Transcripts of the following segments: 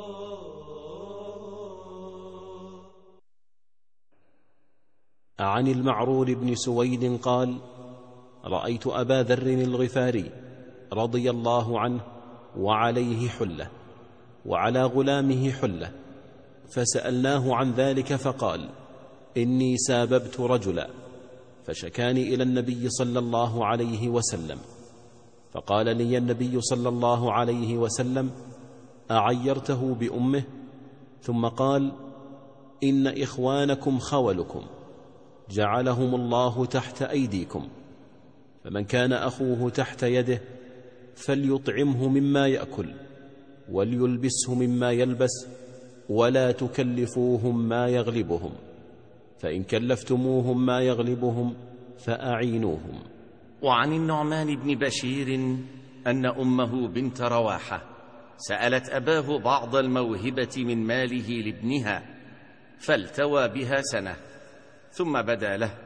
عن المعرور بن سويد قال: رأيت أبا ذر الغفاري رضي الله عنه وعليه حلة وعلى غلامه حلة، فسألناه عن ذلك فقال: إني ساببت رجلا فشكاني إلى النبي صلى الله عليه وسلم، فقال لي النبي صلى الله عليه وسلم: أعيرته بأمه؟ ثم قال: إن إخوانكم خولكم جعلهم الله تحت أيديكم، فمن كان أخوه تحت يده فليطعمه مما يأكل وليلبسه مما يلبس، ولا تكلفوهم ما يغلبهم، فإن كلفتموهم ما يغلبهم فأعينوهم. وعن النعمان بن بشير أن أمه بنت رواحة سألت أباه بعض الموهبة من ماله لابنها، فالتوى بها سنة ثم بدا له،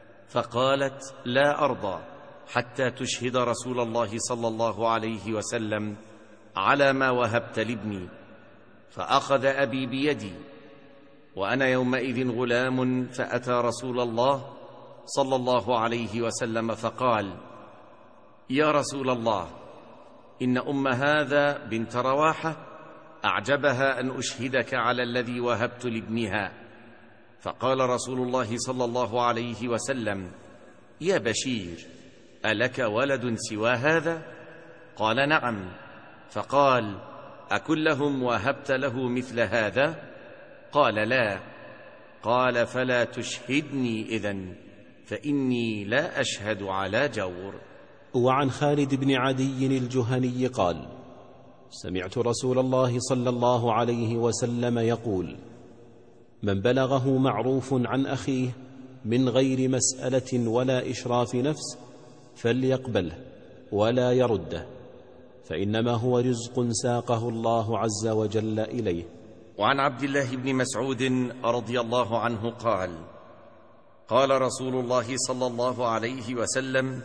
فقالت: لا أرضى حتى تشهد رسول الله صلى الله عليه وسلم على ما وهبت لابني. فأخذ أبي بيدي وأنا يومئذ غلام، فأتى رسول الله صلى الله عليه وسلم فقال: يا رسول الله، إن أم هذا بنت رواحة أعجبها أن أشهدك على الذي وهبت لابنها. فقال رسول الله صلى الله عليه وسلم: يا بشير، ألك ولد سوى هذا؟ قال: نعم. فقال: أكلهم وهبت له مثل هذا؟ قال: لا. قال: فلا تشهدني إذن، فإني لا أشهد على جور. وعن خالد بن عدي الجهني قال: سمعت رسول الله صلى الله عليه وسلم يقول: من بلغه معروف عن أخيه من غير مسألة ولا إشراف نفس فليقبله ولا يرده، فإنما هو رزق ساقه الله عز وجل إليه. وعن عبد الله بن مسعود رضي الله عنه قال: قال رسول الله صلى الله عليه وسلم: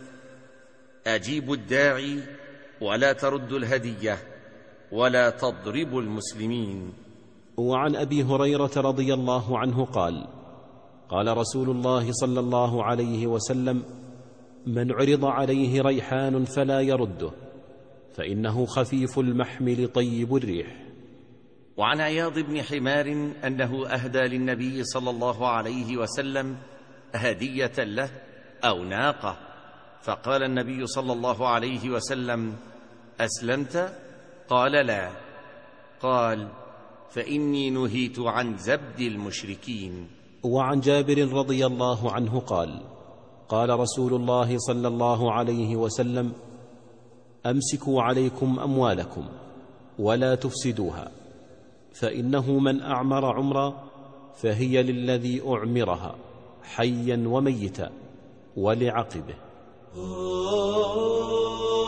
أجيبوا الداعي ولا تردوا الهدية ولا تضربوا المسلمين. وعن أبي هريرة رضي الله عنه قال: قال رسول الله صلى الله عليه وسلم: من عرض عليه ريحان فلا يرده، فإنه خفيف المحمل طيب الريح. وعن عياض بن حمار أنه أهدى للنبي صلى الله عليه وسلم هدية له أو ناقة، فقال النبي صلى الله عليه وسلم: أسلمت؟ قال: لا. قال: فإني نهيت عن زبد المشركين. وعن جابر رضي الله عنه قال: قال رسول الله صلى الله عليه وسلم: أمسكوا عليكم أموالكم ولا تفسدوها، فإنه من أعمر عمرا فهي للذي أعمرها حيا وميتا ولعقبه.